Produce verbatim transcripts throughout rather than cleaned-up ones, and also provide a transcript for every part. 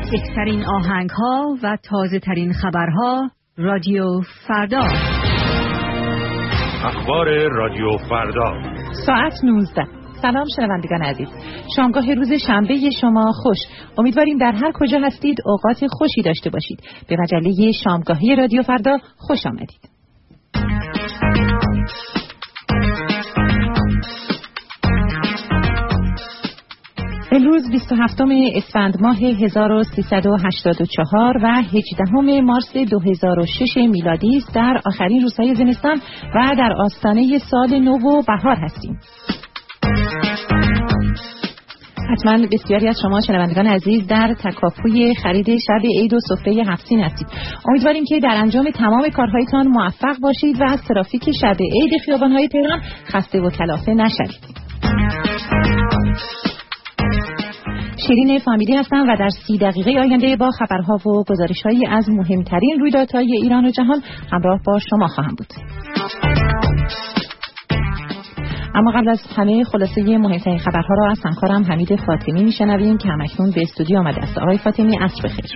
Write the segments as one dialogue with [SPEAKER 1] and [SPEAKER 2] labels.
[SPEAKER 1] بهترین آهنگ‌ها و تازه‌ترین خبرها رادیو فردا.
[SPEAKER 2] اخبار رادیو فردا
[SPEAKER 3] ساعت نوزده. سلام شنوندگان عزیز، شامگاه روز شنبه شما خوش. امیدواریم در هر کجا هستید اوقات خوشی داشته باشید. به مجله شامگاهی رادیو فردا خوش آمدید. امروز بیست و هفتم اسفند ماه هزار و سیصد و هشتاد و چهار و هجدهم مارس دو هزار و شش میلادی است. در آخرین روزهای زمستان و در آستانه سال نو و بهار هستیم. حتما بسیاری از شما شنوندگان عزیز در تکاپوی خرید شب عید و سفره هفت سین هستید. امیدواریم که در انجام تمام کارهایتان موفق باشید و از ترافیک شب عید خیابان‌های تهران خسته و کلافه نشوید. شیرین فامیلی هستم و در سی دقیقه آینده با خبرها و گزارش‌هایی از مهمترین رویدادهای ایران و جهان همراه با شما خواهم بود. اما قبل از همه خلاصه مهمترین خبرها را از همکارم حمید فاطمی میشنویم که همکنون به استودیو آمده است. آقای فاطمی عصر بخیر.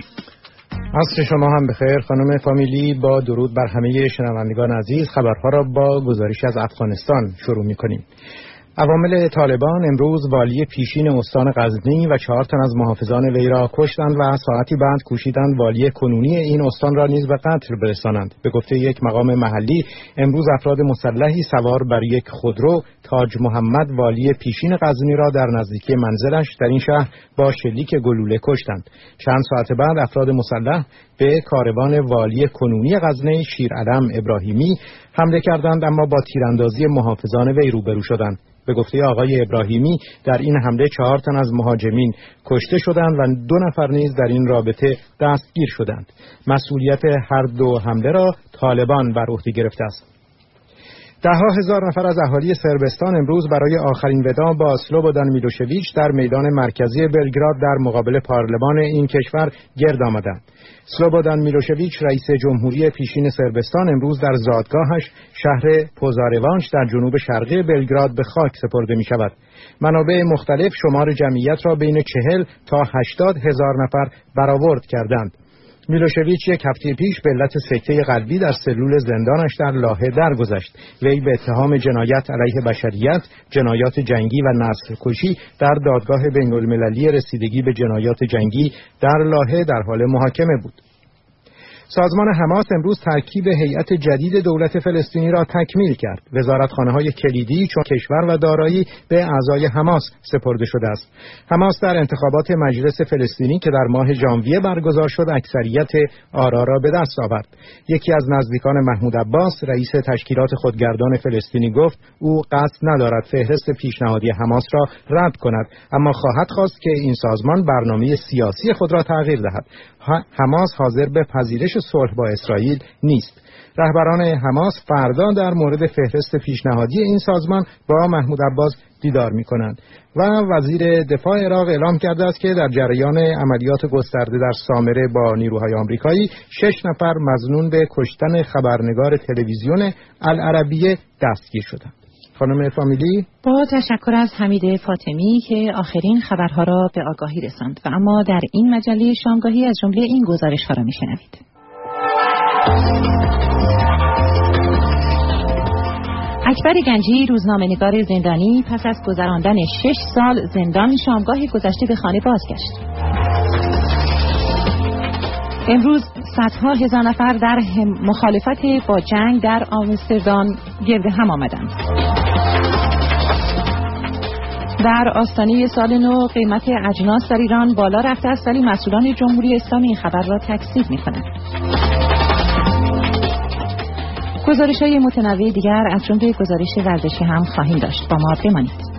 [SPEAKER 4] عصر شما هم بخیر خانم فامیلی. با درود بر همه شنوندگان عزیز، خبرها را با گزارش از افغانستان شروع می‌کنیم. عوامل طالبان امروز والی پیشین استان غزنی و چهار تن از محافظان وی را کشتند و ساعتی بعد کوشیدند والی کنونی این استان را نیز به قتل برسانند. به گفته یک مقام محلی، امروز افراد مسلحی سوار بر یک خودرو تاج محمد والی پیشین غزنی را در نزدیکی منزلش در این شهر با شلیک گلوله کشتند. چند ساعت بعد افراد مسلح به کاروان والی کنونی غزنی شیرعلم ابراهیمی حمله کردند، اما با تیراندازی محافظان وی روبرو شدند. به گفته آقای ابراهیمی در این حمله چهار تن از مهاجمین کشته شدند و دو نفر نیز در این رابطه دستگیر شدند. مسئولیت هر دو حمله را طالبان بر عهده گرفته است. ده ها هزار نفر از اهالی صربستان امروز برای آخرین وداع با سلوبودان میلوشویچ در میدان مرکزی بلگراد در مقابل پارلمان این کشور گرد آمدند. سلوبودان میلوشویچ رئیس جمهوری پیشین صربستان امروز در زادگاهش شهر پوزاروانش در جنوب شرقی بلگراد به خاک سپرده می شود. منابع مختلف شمار جمعیت را بین چهل تا هشتاد هزار نفر برآورد کردند. میلوشویچ یک هفته پیش به علت سکته قلبی در سلول زندانش در لاهه درگذشت. وی به اتهام جنایت علیه بشریت، جنایات جنگی و نسل کشی در دادگاه بین المللی رسیدگی به جنایات جنگی در لاهه در حال محاکمه بود. سازمان حماس امروز ترکیب هیئت جدید دولت فلسطینی را تکمیل کرد. وزارتخانه‌های کلیدی چون کشور و دارایی به اعضای حماس سپرده شده است. حماس در انتخابات مجلس فلسطینی که در ماه ژانویه برگزار شد اکثریت آرا را به دست آورد. یکی از نزدیکان محمود عباس، رئیس تشکیلات خودگردان فلسطینی، گفت او قصد ندارد فهرست پیشنهادی حماس را رد کند، اما خواهد خواست که این سازمان برنامه سیاسی خود را تغییر دهد. حماس حاضر به پذیرش صلح با اسرائیل نیست. رهبران حماس فردا در مورد فهرست پیشنهادی این سازمان با محمود عباس دیدار می‌کنند و وزیر دفاع عراق اعلام کرده است که در جریان عملیات گسترده در سامره با نیروهای آمریکایی شش نفر مظنون به کشتن خبرنگار تلویزیون العربیه دستگیر شدند. خانم فامیلی،
[SPEAKER 3] با تشکر از حمید فاطمی که آخرین خبرها را به آگاهی رساند. و اما در این مجله شامگاهی از جمله این گزارش‌ها را می‌شنوید. اکبر گنجی، روزنامه‌نگار زندانی، پس از گذراندن شش سال زندان شامگاه گذشته به خانه بازگشت. امروز صدها هزار نفر در مخالفت با جنگ در آمستردام گرد هم آمدند. در آستانه سال نو قیمت اجناس در ایران بالا رفته است، ولی مسئولان جمهوری اسلامی این خبر را تکذیب می‌کنند. گزارش‌های متنوع دیگر از جمله گزارش ورزشی هم خواهیم داشت. با ما بمانید.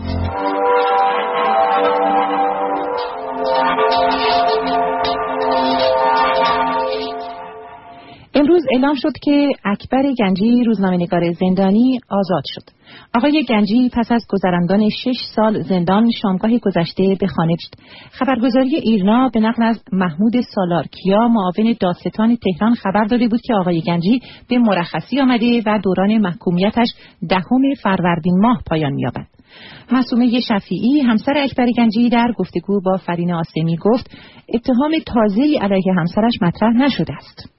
[SPEAKER 3] امروز اعلام شد که اکبر گنجی، روزنامه‌نگار زندانی، آزاد شد. آقای گنجی پس از گذراندن شش سال زندان شامگاه گذشته به خانه گشت. خبرگزاری ایرنا به نقل از محمود سالارکیا، معاون دادستان تهران، خبر داده بود که آقای گنجی به مرخصی آمده و دوران محکومیتش دهم فروردین ماه پایان می‌یابد. معصومه شفیعی همسر اکبر گنجی در گفتگو با فرین آسمی گفت اتهام تازه‌ای علیه همسرش مطرح نشده است.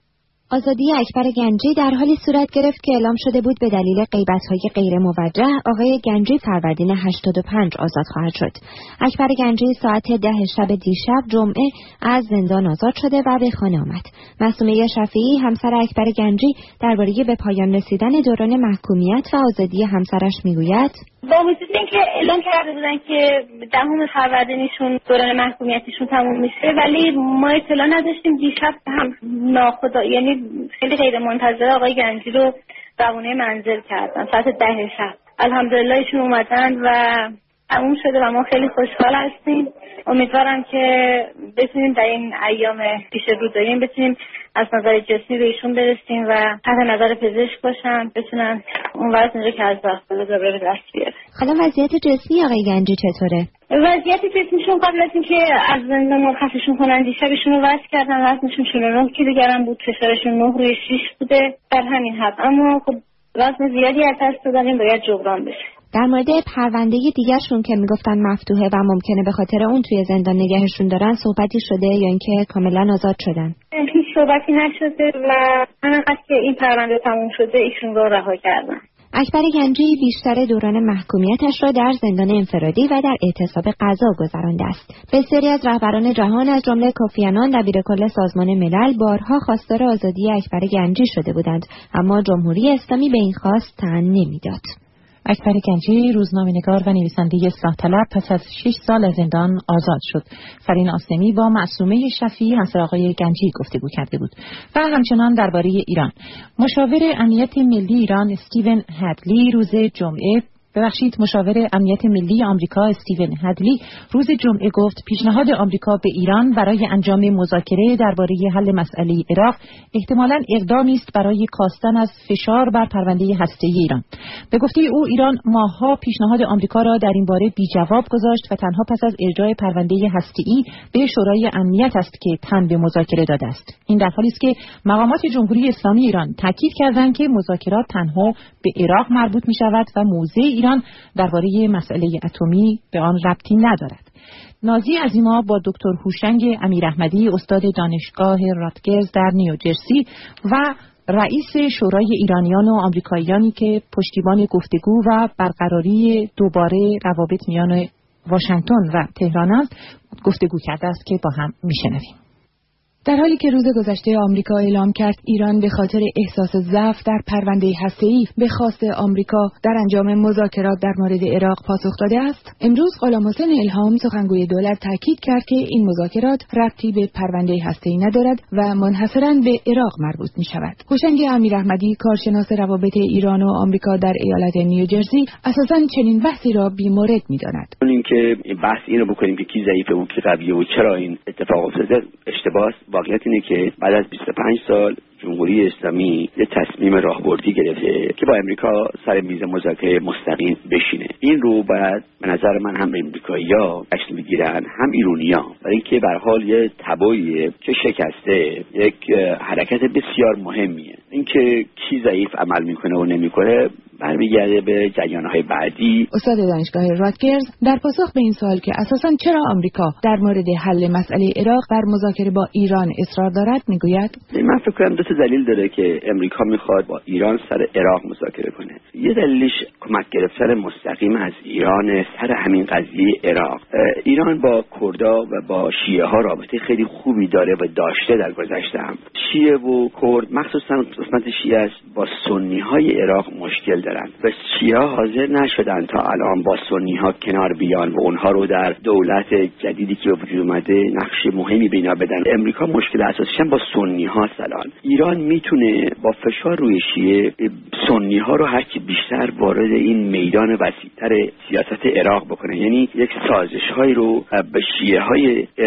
[SPEAKER 5] آزادی اکبر گنجی در حالی صورت گرفت که اعلام شده بود به دلیل غیبت‌های غیر موجه آقای گنجی فروردین هشتاد و پنج آزاد خواهد شد. اکبر گنجی ساعت ده شب دیشب جمعه از زندان آزاد شده و به خانه آمد. معصومه شفیعی همسر اکبر گنجی درباره به پایان رسیدن دوران محکومیت و آزادی همسرش میگوید:
[SPEAKER 6] با وجود اینکه اعلام کرده بودن که دهم فروردینشون دوران محکومیتشون تموم میشه، ولی ما اطلاع نداشتیم. دیشب هم ناخدا یعنی خیلی غیر منتظره آقای گنجی رو روانه منزل کردن ساعت ده شب. الحمدلله ایشون اومدن و تموم شده و ما خیلی خوشحال هستیم. امیدوارم که بتونیم در این ایام پیش رو داریم بتونیم از نظر جسمی به ایشون برسیم و تحت نظر پزشک باشن، بتونن اون وقت اینجا که از وقت بذار به دست بیاره.
[SPEAKER 5] حالا وضعیت جسمی آقای گنجی چطوره؟
[SPEAKER 6] وضعیت جسمیشون قبل از اینکه از زندان مرخصشون کنن دیشب ایشون رو وصل کردن، وزنشون چهل و نه کیلو گرم بود، فشارشون نه روی شش بوده در همین حد، اما خب وزن زیادی از دست دادن، باید جبران بشه.
[SPEAKER 5] در مورد پرونده دیگرشون که میگفتن مفتوحه و ممکنه به خاطر اون توی زندان نگهشون دارن صحبتی شده یا اینکه کاملا آزاد شدن؟
[SPEAKER 6] هیچ صحبتی نشده و همینقدر که این پرونده تموم شده ایشون رو رها کردن.
[SPEAKER 5] اکبر گنجی بیشتر دوران محکومیتش را در زندان انفرادی و در اعتصاب غذا گذرانده است. بسیاری از رهبران جهان از جمله کوفی عنان دبیرکل سازمان ملل بارها خواستار آزادی اکبر گنجی شده بودند، اما جمهوری اسلامی به این خواست تن نمیداد.
[SPEAKER 3] اکبر گنجی روزنامه‌نگار و نویسنده اصلاح طلب پس از شش سال از زندان آزاد شد. فرین آسمی با معصومه شفیعی همسر آقای گنجی گفتگو کرده بود و همچنان درباره ایران. مشاور امنیت ملی ایران استیون هدلی روز جمعه ببخشید مشاور امنیت ملی آمریکا استیون هدلی روز جمعه گفت پیشنهاد آمریکا به ایران برای انجام مذاکره درباره حل مسئله عراق احتمالاً اقدامی است برای کاستن از فشار بر پرونده هسته‌ای ایران. به گفته او ایران ماه‌ها پیشنهاد آمریکا را در این باره بی جواب گذاشت و تنها پس از ارجاع پرونده هسته‌ای به شورای امنیت است که تن به مذاکره داده است. این در حالی است که مقامات جمهوری اسلامی ایران تاکید کردند که مذاکرات تنها به عراق مربوط می‌شود و موضع ایران درباره مسئله اتمی به آن ربطی ندارد. نازی عظیما با دکتر هوشنگ امیراحمدی استاد دانشگاه راتگرز در نیوجرسی و رئیس شورای ایرانیان و آمریکاییانی که پشتیبان گفتگو و برقراری دوباره روابط میان واشنگتن و تهران است گفتگو کرده است که با هم میشنویم.
[SPEAKER 7] در حالی که روز گذشته آمریکا اعلام کرد ایران به خاطر احساس ضعف در پرونده هسته‌ای به خواست آمریکا در انجام مذاکرات در مورد عراق پاسخ داده است، امروز غلامحسین الهام سخنگوی دولت تاکید کرد که این مذاکرات ربطی به پرونده هسته‌ای ندارد و منحصراً به عراق مربوط می‌شود. هوشنگ امیراحمدی کارشناس روابط ایران و آمریکا در ایالت نیوجرسی اساساً چنین بحثی را بی‌مورد می‌داند.
[SPEAKER 8] اینکه بحث اینو بکنیم که کی ضعیفه و کی قویه و چرا این اتفاق افتاده اشتباهه. واقعیت اینه که بعد از بیست و پنج سال جمهوری اسلامی یه تصمیم راهبردی گرفته که با امریکا سر میز مذاکره مستقیم بشینه. این رو باید به نظر من هم امریکایی‌ها جشن بگیرن هم ایرانی‌ها، برای اینکه به هر حال یه تبعیه که شکسته، یک حرکت بسیار مهمیه. اینکه کی ضعیف عمل میکنه و نمیکنه برمیگرده به جریان‌های بعدی.
[SPEAKER 7] استاد دانشگاه راتگرز در پاسخ به این سوال که اساساً چرا آمریکا در مورد حل مسئله عراق بر مذاکره با ایران اصرار دارد میگوید
[SPEAKER 8] من فکر کنم دو تا دلیل داره که امریکا میخواد با ایران سر عراق مذاکره کنه. یه دلیلش کمک گرفتن مستقیم از ایران سر همین قضیه عراق. ایران با کردها و با شیعه ها رابطه خیلی خوبی داره و داشته در گذشته هم. شیعه و کرد مخصوصا قسمت شیعه است با سنی های عراق مشکل دارن و شیعه ها حاضر نشدن تا الان با سنی ها کنار بیان و اونها رو در دولت جدیدی که به وجود اومده نقش مهمی بینا بدن. امریکا مشکل اساسیش با سنی ها الان. ایران میتونه با فشار روی شیعه سنی ها رو هرچی بیشتر وارد این میدان وسیع‌تر سیاست عراق بکنه، یعنی یک سازش های رو به شیعه های عراق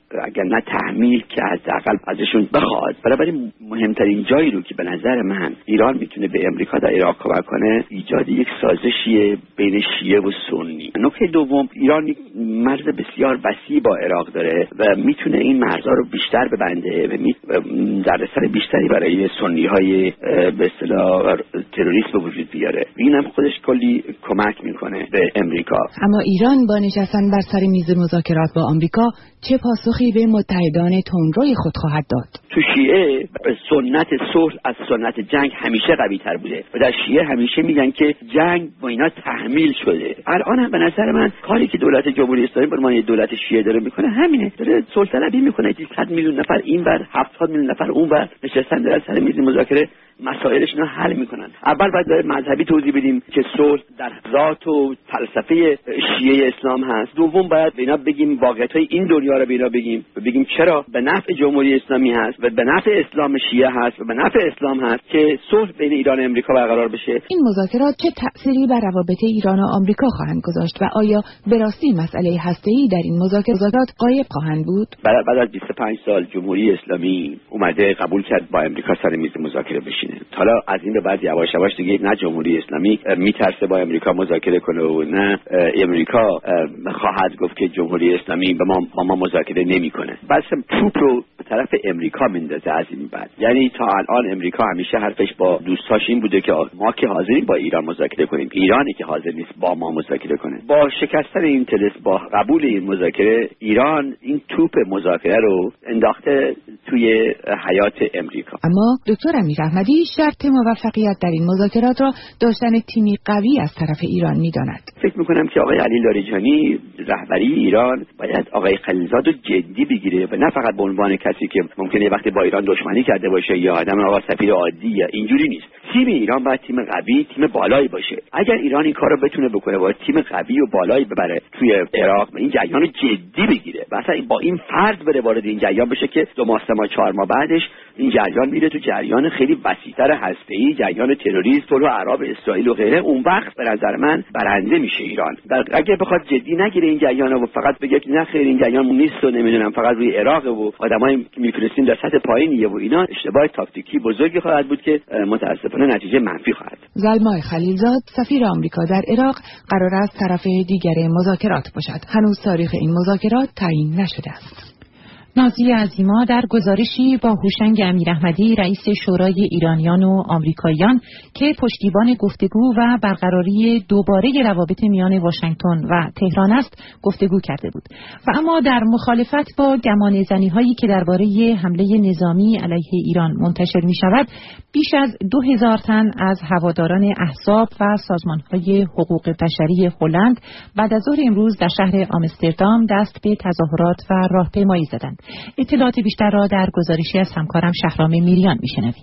[SPEAKER 8] اگر نه تحمیل که حداقل ازشون بخواد. بنابراین مهمترین جایی رو که به نظر من ایران میتونه به امریکا در عراق کمک کنه ایجاد یک سازشی بین شیعه و سنی. نکته دوم، ایران یک مرز بسیار وسیع با عراق داره و میتونه این مرزها رو بیشتر ببنده و دردسر بیشتری برای سنی های به اصطلاح تروریسم به وجود بیاره. اینم خودش کلی کمک میکنه به امریکا.
[SPEAKER 7] اما ایران با نشستن بر سر میز مذاکرات با آمریکا چه پاسخی به متحدان تندروی خود خواهد داد؟
[SPEAKER 8] تو شیعه سنت صلح از سنت جنگ همیشه قوی تر بوده و در شیعه همیشه میگن که جنگ با اینا تحمیل شده. الان هم به نظر من کاری که دولت جمهوری اسلامی به عنوان دولت شیعه داره میکنه همینه، داره صلح طلبی میکنه. صد میلیون نفر اینور، هفتاد میلیون نفر اونور نشستن در سر میز مذاکره مسائلشون رو حل میکنن. اول باید مذهبی توضیح بدیم که صلح در ذات و فلسفه شیعه اسلام هست. دوم باید به اینا بگیم واقعیت‌های این دنیا رو به اینا بگیم و بگیم چرا به نفع جمهوری اسلامی هست و به نفع اسلام شیعه هست و به نفع اسلام هست که صلح بین ایران و امریکا برقرار بشه.
[SPEAKER 7] این مذاکرات چه تأثیری بر روابط ایران و آمریکا خواهند گذاشت و آیا به راستی مسئله هسته‌ای در این مذاکرات غایب خواهند بود؟
[SPEAKER 8] بعد از بیست و پنج سال جمهوری اسلامی اومده قبول کرد با امریکا سر میز مذاکره بشینه. حالا از این به بعد یواش یواش دیگه نه جمهوری اسلامی میترسه با امریکا مذاکره کنه و نه امریکا خواهد گفت که جمهوری اسلامی با ما با ما مذاکره نمیکنه. بس توپ رو به طرف امریکا میندازه از این بعد. یعنی تا الان امریکا همیشه حرفش با دوستاش این بوده که ما که حاضریم با ایران مذاکره کنیم، ایرانی که حاضر نیست با ما مذاکره کنه. با شکستن این طلسم، با قبول این مذاکره، ایران این توپ مذاکره رو انداخته توی حیات امریکا.
[SPEAKER 7] اما دکتر امیر احمدی شرط موفقیت در این مذاکرات را داشتن تیمی قوی از طرف ایران می‌داند.
[SPEAKER 8] فکر می‌کنم که آقای علی لاریجانی رهبری ایران باید آقای خلیلزاد رو جدی بگیره و نه فقط به عنوان کسی که ممکنه وقتی با ایران دشمنی کرده باشه یا آدم آقا سفیر عادی یا اینجوری نیست. تیم ایران باید تیم قوی، تیم بالایی باشه. اگر ایران این کارو بتونه بکنه، باید تیم قوی و بالایی ببره توی عراق و این جریان رو جدی بگیره. مثلا با این فرض بره وارد این جریان بشه که دو ماه سه ماه چهار ماه بعدش این جریان میره تو جریان خیلی وسیع‌تر هسته‌ای، جریان تروریسم، صلح عرب، اسرائیل و غیره. اون وقت به نظر من برنده میشه ایران. اگه بخواد جدی نگیره این جریان و فقط بگه که نه خیر این جریان نیست و نمیدونم فقط روی عراق و آدمایی که میفرستیم در سطح پایینیه و اینا، اشتباه تاکتیکی بزرگی خواهد بود که متاسفانه نتیجه منفی خواهد.
[SPEAKER 7] زلمای خلیلزاد سفیر آمریکا در عراق قرار است طرف دیگر مذاکرات باشد. هنوز تاریخ این مذاکرات تعیین نشده است.
[SPEAKER 3] نازی عظیما در گزارشی با هوشنگ امیراحمدی رئیس شورای ایرانیان و آمریکاییان که پشتیبان گفتگو و برقراری دوباره روابط میان واشنگتن و تهران است گفتگو کرده بود و اما در مخالفت با گمانه‌زنی‌هایی که درباره حمله نظامی علیه ایران منتشر می‌شود، بیش از دو هزار تن از هواداران احزاب و سازمان‌های حقوق بشری هلند بعد از ظهر امروز در شهر آمستردام دست به تظاهرات و راهپیمایی زدند. اطلاعات بیشتر را در گزارشی از همکارم شهرام میریان میشنویم.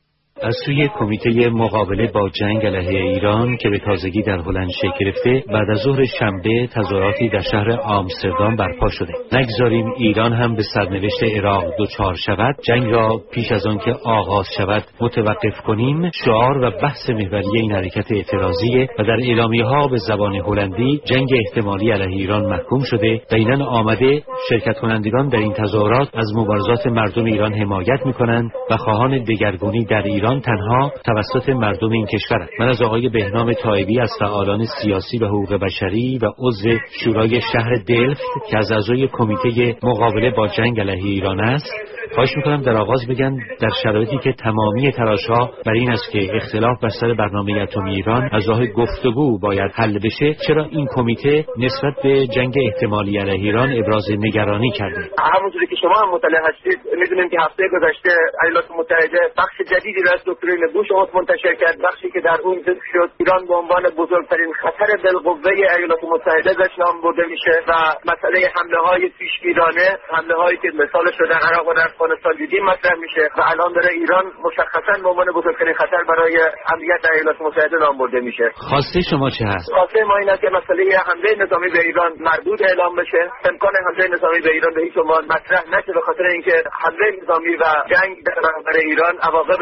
[SPEAKER 2] از سوی کمیته مقابله با جنگ علیه ایران که به تازگی در هلند شکل گرفته، بعد از ظهر شنبه تظاهراتی در شهر آمستردام برپا شده. نگذاریم ایران هم به سرنوشت عراق دچار شود، جنگ را پیش از آن که آغاز شود متوقف کنیم، شعار و بحث محوری این حرکت اعتراضی و در اعلامیه‌ها به زبان هلندی جنگ احتمالی علیه ایران محکوم شده و اینن آمده شرکت کنندگان در این تظاهرات از مبارزات مردم ایران حمایت می‌کنند و خواهان دگرگونی در ایران تنها توسط مردم این کشور است. من از آقای بهنام طایبی از فعالان سیاسی و حقوق بشری و عضو شورای شهر دلفت که از اعضای کمیته مقابله با جنگ علیه ایران است خواهش میکنم در آغاز بگن در شرایطی که تمامی تلاش‌ها بر این است که اختلاف بر سر برنامه اتمی ایران از راه گفتگو باید حل بشه، چرا این کمیته نسبت به جنگ احتمالی علیه ایران ابراز نگرانی کرده؟
[SPEAKER 9] همونطوری که شما هم مطلع هستید میدونیم که هفته گذشته ایالات متحده بخش جدیدی را از دکترین بوش منتشر کرد، بخشی که در اون ذکر شد ایران به عنوان بزرگترین خطر بالقوه ایالات متحده ازش نام برده میشه و مسئله حمله های پیشگیرانه، حمله هایی که مثال شده عراق و افغانستان دیدیم مطرح میشه و الان داره ایران مشخصا به عنوان بزرگترین خطر برای امنیت ایالات متحده نام برده میشه.
[SPEAKER 2] خواسته شما چه هست؟
[SPEAKER 9] خواسته ما این است که مسئله حمله نظامی به ایران مردود اعلام بشه، امکان حمله نظامی به ایران به هیچ عنوان مطرح نشه، به خاطر اینکه حمله نظامی و جنگ در برابر ایران عواقب ناگوار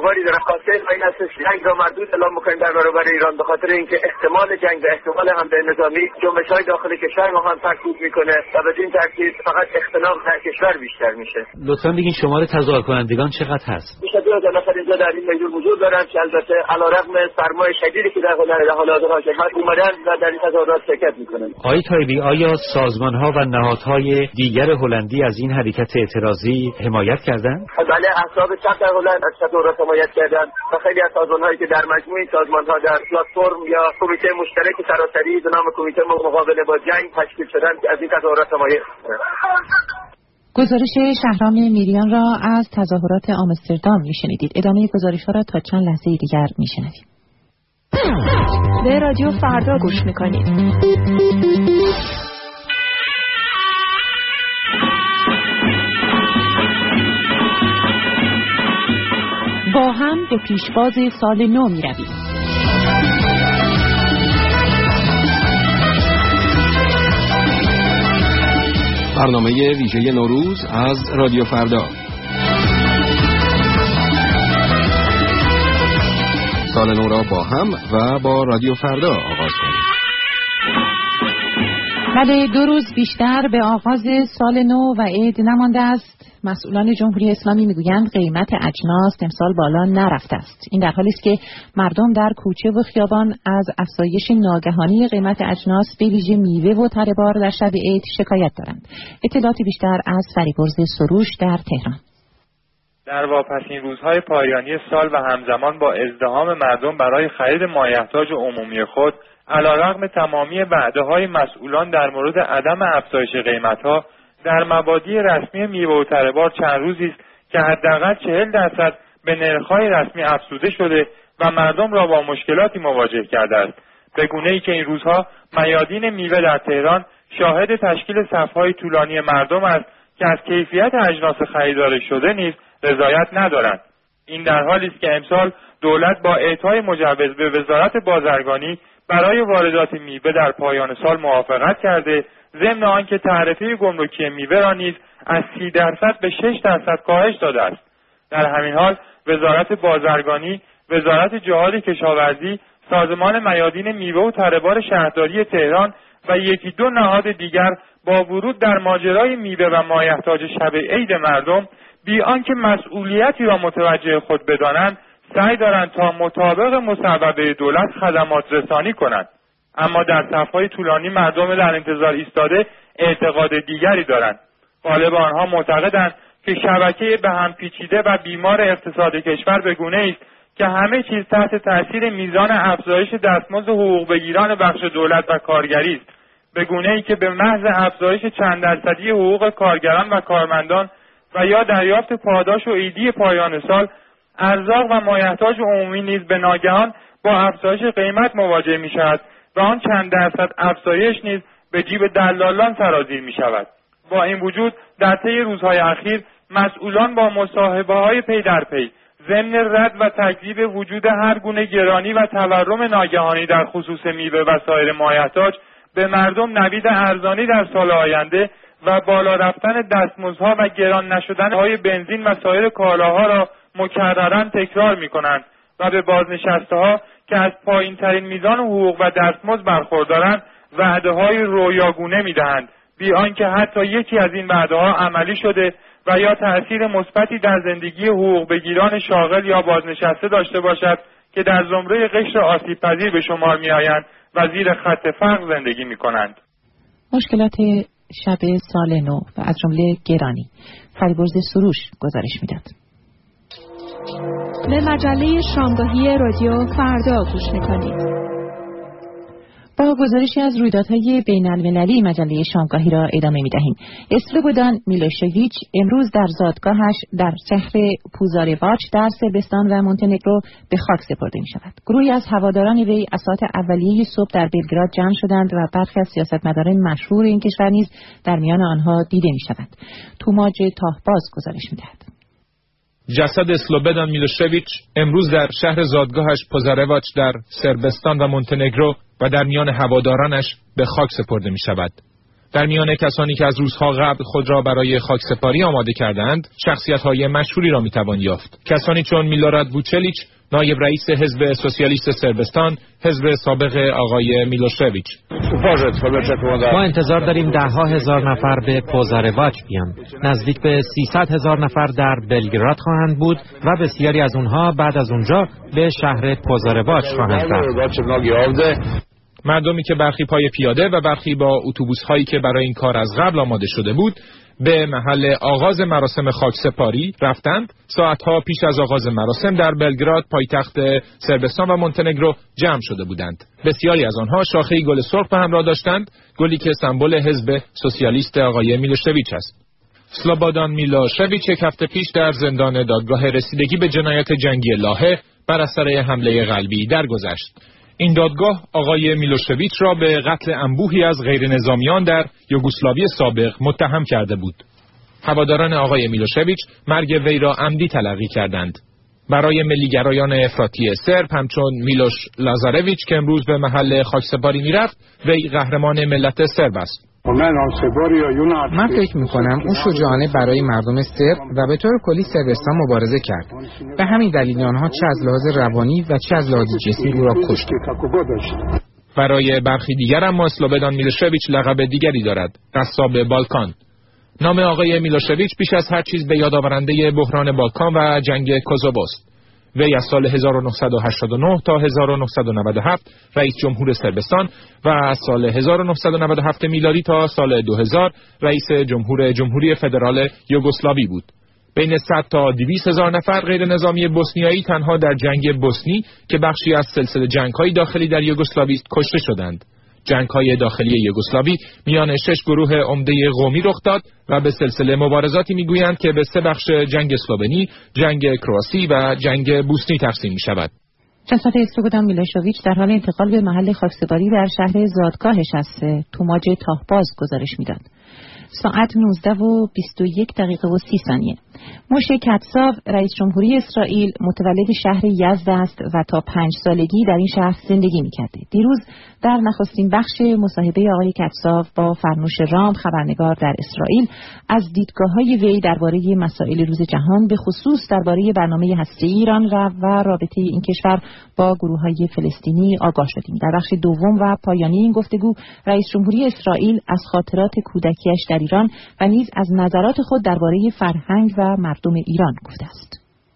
[SPEAKER 9] احتمالی داره. خاصه این هستش جنگ را مردود اعلام بکنیم در برابر ایران، به خاطر اینکه احتمال جنگ و احتمال حمله نظامی جنبش‌های داخل کشور ما هم سرکوب میکنه و بدین ترتیب فقط اختلاف در کشور بیشتر میشه.
[SPEAKER 2] لطفاً بگین شمار تظاهر کنندگان چقدر هست؟
[SPEAKER 9] بیش از دو هزار نفر اینجا در این میدون حضور دارن که البته علیرغم سرمای شدیدی که در حال حاضر حاکم هست اومدن و در این تظاهرات شرکت میکنن.
[SPEAKER 2] آقای طایبی، آیا سازمان‌ها و نهادهای دیگر هلندی از این حرکت اعتراضی حمایت کردند؟
[SPEAKER 9] بله، احزاب چپ در هلند از تظاهرات حمایت کردند و خیلی از سازمان‌هایی که در مجموع این سازمان‌ها در پلتفرم یا کمیته مشترک سراسری به نام کمیته مقابله با جنگ تشکیل شدند که از این تظاهرات حمایت کردند.
[SPEAKER 3] گزارش شهرام میریان را از تظاهرات آمستردام میشنیدید. ادامه گزارش ها را تا چند لحظه دیگر میشنویم.
[SPEAKER 1] به رادیو فردا گوش میکنید.
[SPEAKER 3] با هم به پیشواز سال نو میرویم.
[SPEAKER 10] برنامه ویژه نوروز از رادیو فردا. سال نو را با هم و با رادیو فردا آغاز کنیم.
[SPEAKER 3] بله، دو روز بیشتر به آغاز سال نو و عید نمانده است. مسئولان جمهوری اسلامی میگویند قیمت اجناس امسال بالا نرفته است. این در حالی است که مردم در کوچه و خیابان از افزایش ناگهانی قیمت اجناس به ویژه میوه و تره بار در شب عید شکایت دارند. اطلاعات بیشتر از فریبرز سروش در تهران.
[SPEAKER 11] در واپسین روزهای پایانی سال و همزمان با ازدحام مردم برای خرید مایحتاج عمومی خود، علیرغم تمامی وعده‌های مسئولان در مورد عدم افزایش قیمت‌ها، در مبادی رسمی میوه و تره بار چند روزی است که حداقل چهل درصد به نرخ‌های رسمی افزوده شده و مردم را با مشکلاتی مواجه کرده است. به گونه‌ای که این روزها میادین میوه در تهران شاهد تشکیل صف‌های طولانی مردم است که از کیفیت اجناس خریداری شده نیز رضایت ندارند. این در حالی است که امسال دولت با اعطای مجوز به وزارت بازرگانی برای واردات میوه در پایان سال موافقت کرده، ضمن آنکه تعرفه گمرکی میوه را نیز از سی درصد به شش درصد کاهش داده است. در همین حال وزارت بازرگانی، وزارت جهاد کشاورزی، سازمان میادین میوه و تره بار شهرداری تهران و یکی دو نهاد دیگر با ورود در ماجرای میوه و مایحتاج شب عید مردم بی آنکه مسئولیتی را متوجه خود بدانند، سعی دارند تا مطابق مصوبه دولت خدمات رسانی کنند. اما در صف‌های طولانی مردم در انتظار ایستاده اعتقاد دیگری دارند. غالب آنها معتقدند که شبکه به هم پیچیده و بیمار اقتصاد کشور به گونه‌ای است که همه چیز تحت تاثیر میزان افزایش دستمزد حقوق بگیران بخش دولت و کارگری است، به گونه‌ای که به محض افزایش چند درصدی حقوق کارگران و کارمندان و یا دریافت پاداش و عیدی پایان سال، ارزاق و مایحتاج عمومی نیز به ناگهان با افزایش قیمت مواجه می‌شود و آن چند درصد افزایش نیز به جیب دلالان سرازیر می‌شود. با این وجود در طی روزهای اخیر مسئولان با مصاحبه‌های پی در پی ضمن رد و تکذیب وجود هر گونه گرانی و تورم ناگهانی در خصوص میوه و سایر مایحتاج به مردم نوید ارزانی در سال آینده و بالا رفتن دستمزدها و گران نشدن های بنزین و سایر کالاها را مکرراً تکرار می‌کنند و به بازنشسته‌ها که از پایین‌ترین میزان حقوق و دستمزد برخوردارند وعده‌های رویاگونه می‌دهند، بی آنکه حتی یکی از این وعده‌ها عملی شده و یا تأثیر مثبتی در زندگی حقوق بگیران شاغل یا بازنشسته داشته باشد که در زمره قشر آسیب‌پذیر به شمار می‌آیند و زیر خط فقر زندگی می‌کنند.
[SPEAKER 3] مشکلات شب سال نو و از جمله گرانی. فریبرز سروش گزارش می‌داد.
[SPEAKER 1] به مجله شامگاهی رادیو فردا گوش می‌کنید.
[SPEAKER 3] با گزارشی از رویدادهای بین‌المللی مجله شامگاهی را ادامه می‌دهیم. اسلوبودان میلوشویچ امروز در زادگاهش در شهر پوزارواچ در صربستان و مونتنگرو به خاک سپرده می‌شود. گروهی از هواداران وی از ساعت اولیه صبح در بلگراد جمع شدند و برخی از سیاستمداران مشهور این کشور نیز در میان آنها دیده می‌شود. توماج تاهباز گزارش می‌دهد.
[SPEAKER 12] جسد اسلوبودان میلوشویچ امروز در شهر زادگاهش پوزارواچ در صربستان و مونتنگرو و در میان هوادارانش به خاک سپرده می شود. در میان کسانی که از روزها قبل خود را برای خاکسپاری آماده کردند، شخصیت‌های مشهوری را می‌توان یافت. کسانی چون میلوراد ووچلیچ، نایب رئیس حزب سوسیالیست سربستان، حزب سابق آقای میلوشویچ.
[SPEAKER 13] ما انتظار داریم دهها هزار نفر به پوزارواچ بیان. نزدیک به سیصد هزار نفر در بلگراد خواهند بود و بسیاری از اونها بعد از اونجا به شهر پوزارواچ خواهند رفت.
[SPEAKER 12] مردمی که برخی پای پیاده و برخی با اتوبوس‌هایی که برای این کار از قبل آماده شده بود به محل آغاز مراسم خاکسپاری رفتند. ساعتها پیش از آغاز مراسم در بلگراد پایتخت سربستان و مونتنگرو جمع شده بودند. بسیاری از آنها شاخه گل سرخ به همراه داشتند، گلی که سمبل حزب سوسیالیست آقای میلوشویچ است. سلوبادان میلوشویچ یک هفته پیش در زندان دادگاه رسیدگی به جنایت جنگی لاهه بر اثر حمله قلبی درگذشت. این دادگاه آقای میلوشویچ را به قتل انبوهی از غیر نظامیان در یوگسلاوی سابق متهم کرده بود. هواداران آقای میلوشویچ مرگ وی را عمدی تلقی کردند. برای ملیگرایان افراطی سرب همچون میلوش لازارویچ که امروز به محل خاکسپاری میرفت، وی قهرمان ملت سرب است.
[SPEAKER 14] من فکر میکنم او شجاعانه برای مردم سرب و به طور کلی سربستان مبارزه کرد. به همین دلیل آنها چه از لحاظ روانی و چه از لحاظ جسمی او را کشتند.
[SPEAKER 12] برای برخی دیگر اما سلوبدان میلوشویچ لقب دیگری دارد، قصاب بالکان. نام آقای میلوشویچ بیش از هر چیز به یاد آورنده بحران بالکان و جنگ کوزوو است. وی از سال هزار و نهصد و هشتاد و نه تا هزار و نهصد و نود و هفت رئیس جمهور سربستان و از سال هزار و نهصد و نود و هفت میلادی تا سال دو هزار رئیس جمهور جمهوری فدرال یوگسلاوی بود. بین صد تا دویست هزار نفر غیر نظامی بوسنیایی تنها در جنگ بوسنی که بخشی از سلسله جنگ‌های داخلی در یوگسلاوی است کشته شدند. جنگ‌های داخلی یوگسلاوی میان شش گروه عمده قومی رخ داد و به سلسله مبارزاتی میگویند که به سه بخش جنگ اسلوونی، جنگ کرواسی و جنگ بوسنی تقسیم می‌شود.
[SPEAKER 3] جسد سلوبادان میلوشویچ در حال انتقال به محل خاکسپاری در شهر زادگاهش از توماج تاهباز گزارش می‌داد. ساعت نوزده و بیست و یک دقیقه و سی ثانیه. موشه کتساو رئیس جمهوری اسرائیل متولد شهر یزد است و تا پنج سالگی در این شهر زندگی می‌کرده. دیروز در نخستین بخش مصاحبه آقای کتساو با فرنوش رام خبرنگار در اسرائیل از دیدگاه‌های وی درباره مسائل روز جهان به خصوص درباره برنامه هسته‌ای ایران و, و رابطه این کشور با گروه‌های فلسطینی آگاه شدیم. در بخش دوم و پایانی این گفتگو رئیس جمهوری اسرائیل از خاطرات کودکیش در ایران و نیز از نظرات خود درباره فرهنگ و مردم ایران گفته است.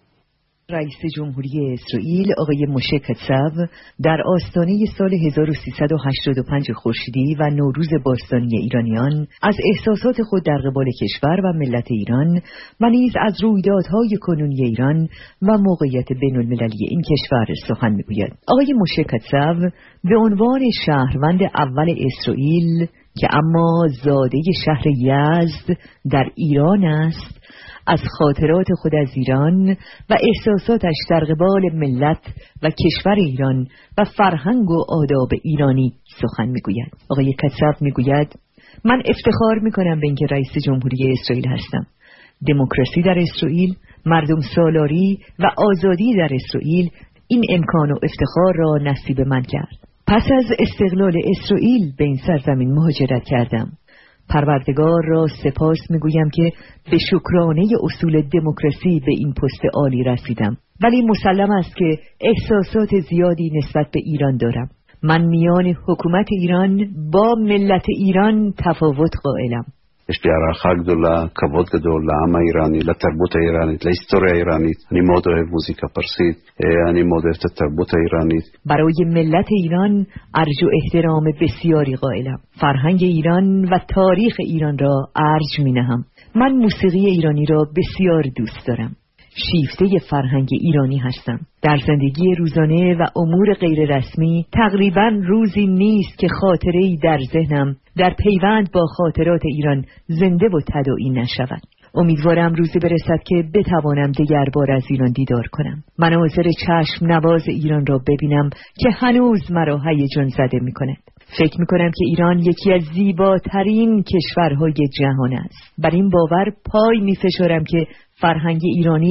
[SPEAKER 15] رئیس جمهوری اسرائیل آقای موشه کتساو در آستانه سال هزار و سیصد و هشتاد و پنج خورشیدی و نوروز باستانی ایرانیان از احساسات خود در قبال کشور و ملت ایران و نیز از رویدادهای کنونی ایران و موقعیت بین المللی این کشور سخن میگوید. آقای موشه کتساو به عنوان شهروند اول اسرائیل که اما زاده شهر یزد در ایران است، از خاطرات خود از ایران و احساساتش در قبال ملت و کشور ایران و فرهنگ و آداب ایرانی سخن میگوید. آقای کتساو میگوید: من افتخار میکنم به اینکه رئیس جمهوری اسرائیل هستم. دموکراسی در اسرائیل، مردم سالاری و آزادی در اسرائیل این امکان و افتخار را نصیب من کرد. پس از استقلال اسرائیل به این سرزمین مهاجرت کردم. پروردگار را سپاس میگویم که به شکرانه اصول دموکراسی به این پست عالی رسیدم، ولی مسلم است که احساسات زیادی نسبت به ایران دارم. من میان حکومت ایران با מלת ایران תפאוות قائلم.
[SPEAKER 16] יש לי הערכה גדולה, כבוד גדול לעם האיראני, לתרבות האיראנית, להיסטוריה האיראנית. אני מאוד אוהב מוזיקה פרסית, אני מאוד אוהב את התרבות האיראנית.
[SPEAKER 15] برای ملت ایران ارج و احترام بسیاری قائلم. فرهنگ ایران و تاریخ ایران را ارج می‌نهم. من موسیقی ایرانی را بسیار دوست دارم. شیفته فرهنگ ایرانی هستم. در زندگی روزانه و امور غیر رسمی تقریباً روزی نیست که خاطره‌ای در ذهنم در پیوند با خاطرات ایران زنده و تداعی نشود. امیدوارم روزی برسد که بتوانم دیگر بار از ایران دیدار کنم، مناظر چشم نواز ایران را ببینم که هنوز مرا هیجان زده می‌کند. فکر می‌کنم که ایران یکی از زیباترین کشورهای جهان است. بر این باور پای می‌فشارم که فرهنگ ایرانی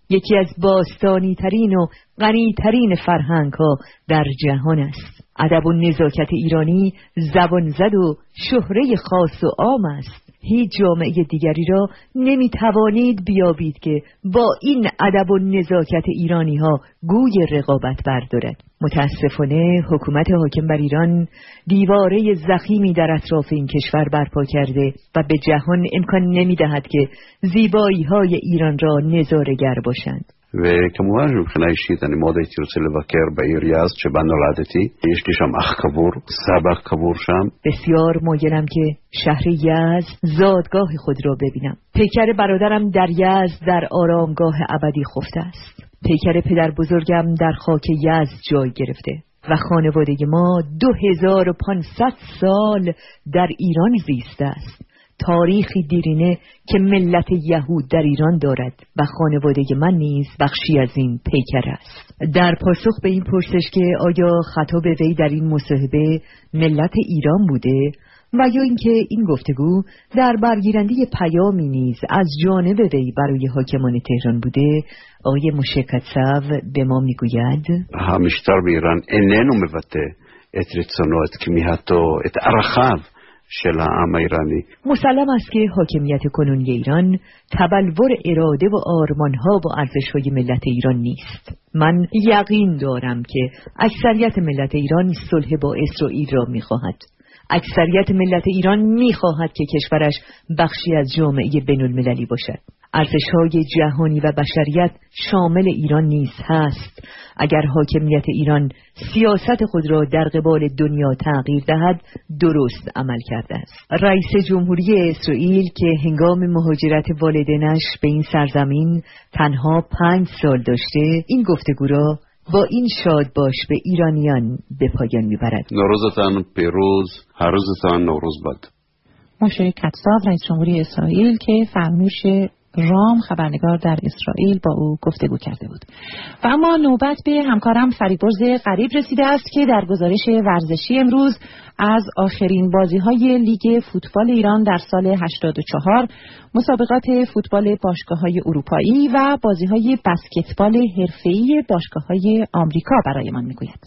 [SPEAKER 15] یکی از باستانی ترین و غنی ترین فرهنگ ها در جهان است. ادب و نزاکت ایرانی زبان زد و شهره خاص و عام است. هیچ جامعه دیگری را نمی توانید بیابید که با این ادب و نزاکت ایرانی ها گوی رقابت بردارد. متاسفانه حکومت حاکم بر ایران دیواره ضخیمی در اطراف این کشور برپا کرده و به جهان امکان نمی دهد که زیبایی های ایران را نظاره‌گر باشند.
[SPEAKER 16] וכמובן מבחינה אישית אני מאוד הייתי רוצה לבקר בעיר יזד שבה נולדתי. יש לי שם אח קבור, סבא קבור שם.
[SPEAKER 15] بسیار مایلم که شهر یزد زادگاه خود را ببینم. پیکر برادرم در یزد در آرامگاه ابدی خفته است. پیکر پدر بزرگم در خاک یزد جای گرفته و خانواده ما دو هزار و پانصد سال در ایران زیسته است. تاریخی دیرینه که ملت یهود در ایران دارد و خانواده من نیز بخشی از این پیکر است. در پاسخ به این پرسش که آیا خطاب وی در این مصاحبه ملت ایران بوده و یا اینکه این گفتگو در برگیرنده پیامی نیز از جانب وی برای حاکمان تهران بوده، آقای مشکتسو به ما میگوید
[SPEAKER 16] המשטר באיראן איננו מבטא את רצונו, את כמיהתו, את ערכיו של העם האיראני.
[SPEAKER 15] مسلم است که حاکمیت کنونی ایران تبلور اراده و آرمانها و ارزش‌های ملت ایران نیست. من یقین دارم که اکثریت ملت ایران صلح با اسرائیل را می‌خواهد. اکثریت ملت ایران می‌خواهد که کشورش بخشی از جامعه بین‌المللی باشد. ارزش‌های جهانی و بشریت شامل ایران نیز هست. اگر حاکمیت ایران سیاست خود را در قبال دنیا تغییر دهد، درست عمل کرده است. رئیس جمهوری اسرائیل که هنگام مهاجرت والدینش به این سرزمین تنها پنج سال داشته، این گفتگو را با این شاد باش به ایرانیان به پایان میبرد.
[SPEAKER 16] نوروزتان پیروز، هر روزتان نوروز باد.
[SPEAKER 3] مشیر کتساو رئیس جمهوری اسرائیل که فرمانش رام خبرنگار در اسرائیل با او گفتگو کرده بود. و اما نوبت به همکارم فریبرز غریب رسیده است که در گزارش ورزشی امروز از آخرین بازی‌های لیگ فوتبال ایران در سال هشتاد و چهار، مسابقات فوتبال باشگاه‌های اروپایی و بازی‌های بسکتبال حرفه‌ای باشگاه‌های آمریکا برایمان می‌گوید.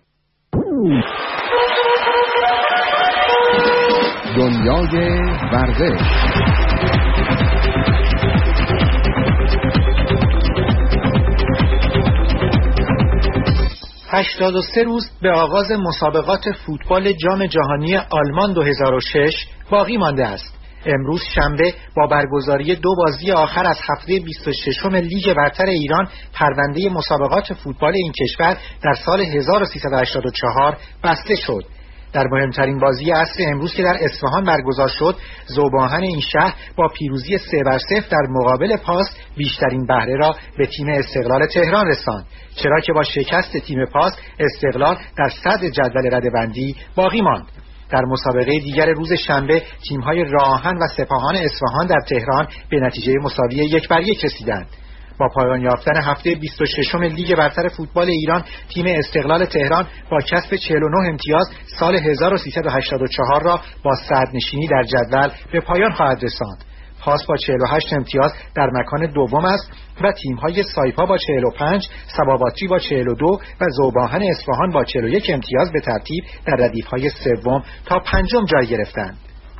[SPEAKER 10] دنیای ورزش.
[SPEAKER 4] هشتاد و سه روز به آغاز مسابقات فوتبال جام جهانی آلمان دو هزار و شش باقی مانده است. امروز شنبه با برگزاری دو بازی آخر از هفته بیست و ششم لیگ برتر ایران پرونده مسابقات فوتبال این کشور در سال هزار و سیصد و هشتاد و چهار بسته شد. در مهمترین بازی عصر امروز که در اصفهان برگزار شد، ذوب‌آهن این شهر با پیروزی سه بر صفر در مقابل پاس بیشترین بهره را به تیم استقلال تهران رساند، چرا که با شکست تیم پاس استقلال در صدر جدول رده‌بندی باقی ماند. در مسابقه دیگر روز شنبه تیم‌های راه‌آهن و سپاهان اصفهان در تهران به نتیجه مساوی یک بر یک رسیدند. با پایان یافتن هفته بیست و ششم لیگ برتر فوتبال ایران، تیم استقلال تهران با کسب چهل و نه امتیاز سال هزار و سیصد و هشتاد و چهار را با صدرنشینی در جدول به پایان خواهد رساند. پاس با چهل و هشت امتیاز در مکان دوم است و تیم‌های سایپا با چهل و پنج، سباباتری با چهل و دو و ذوب‌آهن اصفهان با چهل و یک امتیاز به ترتیب در ردیف‌های سوم تا پنجم جای گرفتند.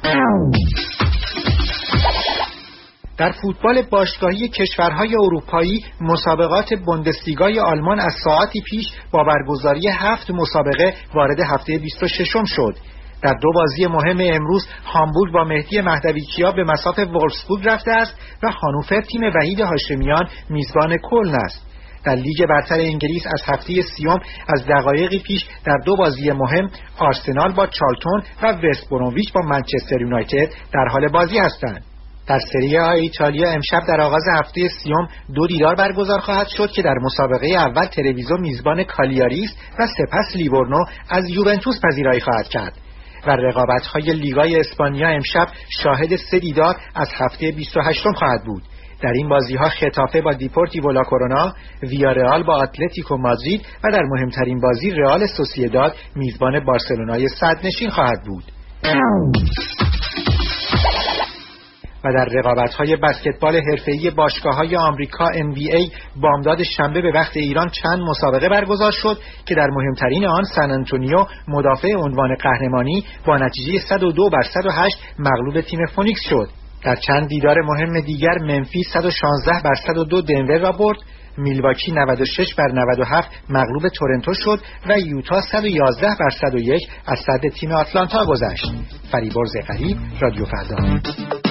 [SPEAKER 4] در فوتبال باشگاهی کشورهای اروپایی، مسابقات بوندسلیگای آلمان از ساعتی پیش با برگزاری هفت مسابقه وارد هفته بیست و ششم شد. در دو بازی مهم امروز هامبورگ با مهدی مهدوی کیا به مصاف وولفسبورگ رفته است و هانوفر تیم وحید هاشمیان میزبان کلن است. در لیگ برتر انگلیس از هفته سیوم از دقایقی پیش در دو بازی مهم آرسنال با چارلتون و وست برومویچ با منچستر یونایتد در حال بازی هستند. در سری آ ایتالیا امشب در آغاز هفته سیوم دو دیدار برگزار خواهد شد که در مسابقه اول ترویزو میزبان کالیاری است و سپس لیورنو از یوونتوس پذیرایی خواهد کرد. و رقابت‌های لیگای اسپانیا امشب شاهد سه دیدار از هفته بیست و هشتم خواهد بود. در این بازی‌ها خطافه با دیپورتیو لا کرونا، ویارئال با اتلتیکو مادرید و در مهمترین بازی رئال سوسییداد میزبان بارسلونای صدرنشین خواهد بود. و در رقابت‌های بسکتبال حرفه‌ای باشگاه‌های آمریکا ان بی ای بامداد شنبه به وقت ایران چند مسابقه برگزار شد که در مهمترین آن سن آنتونیو مدافع عنوان قهرمانی با نتیجه صد و دو بر صد و هشت مغلوب تیم فونیکس شد. در چند دیدار مهم دیگر منفیس صد و شانزده بر صد و دو دنور را برد، میلواکی نود و شش بر نود و هفت مغلوب تورنتو شد و یوتا صد و یازده بر صد و یک از صد تیم آتلانتا گذشت. فریبرز غریب، رادیو فردا.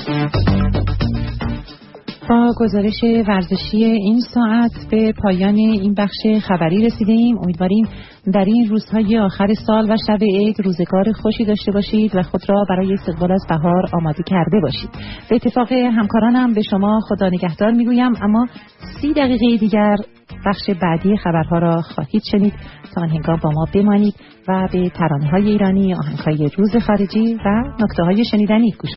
[SPEAKER 3] با گزارش ورزشی این ساعت به پایان این بخش خبری رسیده ایم. امیدواریم در این روزهای آخر سال و شب عید روزگار خوشی داشته باشید و خود را برای استقبال از بهار آماده کرده باشید. به اتفاق همکارانم به شما خدا نگهدار میگویم، اما سی دقیقه دیگر بخش بعدی خبرها را خواهید شنید. تا آن هنگام با ما بمانید و به ترانه‌های ایرانی، آهنگ‌های روز خارجی و نکته‌های شنیدنی گوش